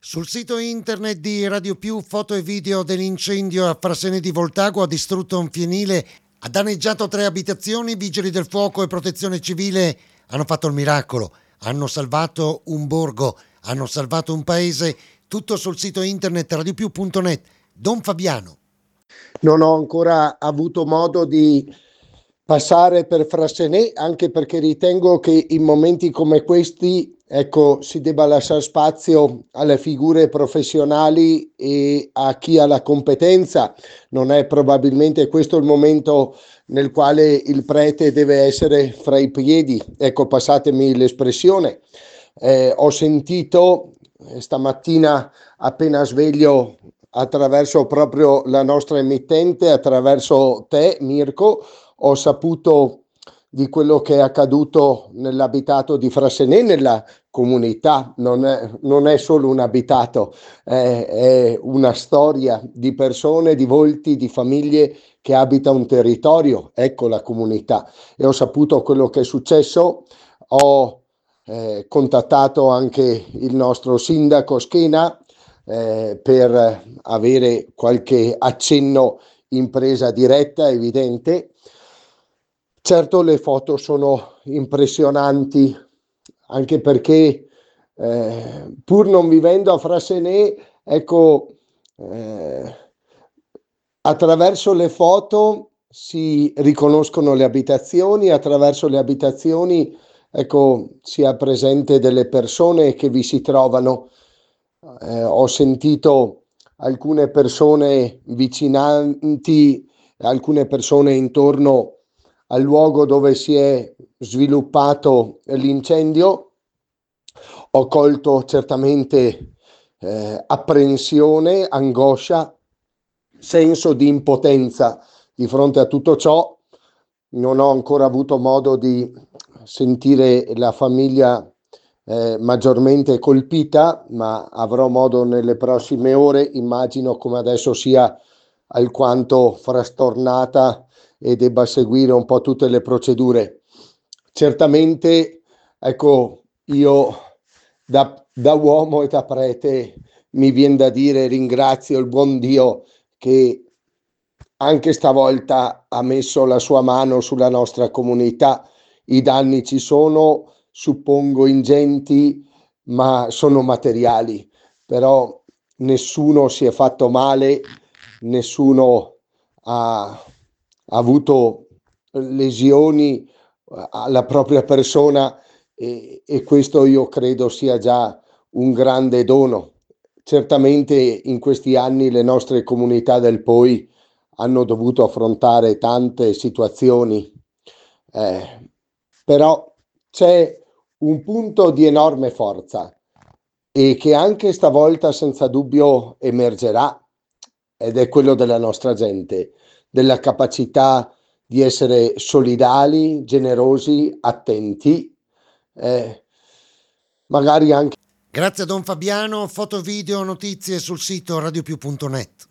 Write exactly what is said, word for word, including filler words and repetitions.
Sul sito internet di Radio Più, foto e video dell'incendio a Frassene di Voltago. Ha distrutto un fienile, ha danneggiato tre abitazioni. Vigili del fuoco e protezione civile hanno fatto il miracolo, hanno salvato un borgo, hanno salvato un paese. Tutto sul sito internet radio più punto net. Don Fabiano. Non ho ancora avuto modo di passare per Frassenè, anche perché ritengo che in momenti come questi, ecco, si debba lasciare spazio alle figure professionali e a chi ha la competenza. Non è probabilmente questo il momento nel quale il prete deve essere fra i piedi, ecco, passatemi l'espressione. Eh, ho sentito eh, stamattina appena sveglio, attraverso proprio la nostra emittente, attraverso te Mirko, ho saputo di quello che è accaduto nell'abitato di Frassenè, nella comunità. Non è, non è solo un abitato, è, è una storia di persone, di volti, di famiglie che abita un territorio, ecco la comunità. E ho saputo quello che è successo, ho eh, contattato anche il nostro sindaco Schena eh, per avere qualche accenno in presa diretta, evidente. Certo, le foto sono impressionanti, anche perché eh, pur non vivendo a Frassenè, ecco, eh, attraverso le foto si riconoscono le abitazioni, attraverso le abitazioni, ecco, si ha presente delle persone che vi si trovano. Eh, ho sentito alcune persone vicinanti, alcune persone intorno al luogo dove si è sviluppato l'incendio. Ho colto certamente eh, apprensione, angoscia, senso di impotenza di fronte a tutto ciò. Non ho ancora avuto modo di sentire la famiglia eh, maggiormente colpita, ma avrò modo nelle prossime ore. Immagino come adesso sia alquanto frastornata e debba seguire un po' tutte le procedure. Certamente, ecco, io da, da uomo e da prete mi viene da dire ringrazio il buon Dio che anche stavolta ha messo la sua mano sulla nostra comunità. I danni ci sono, suppongo ingenti, ma sono materiali, però nessuno si è fatto male, nessuno ha, ha avuto lesioni alla propria persona e, e questo io credo sia già un grande dono. Certamente in questi anni le nostre comunità del Poi hanno dovuto affrontare tante situazioni, eh, però c'è un punto di enorme forza e che anche stavolta senza dubbio emergerà, ed è quello della nostra gente, della capacità di essere solidali, generosi, attenti, eh, magari anche. Grazie a Don Fabiano. Foto, video, notizie sul sito radio più punto net.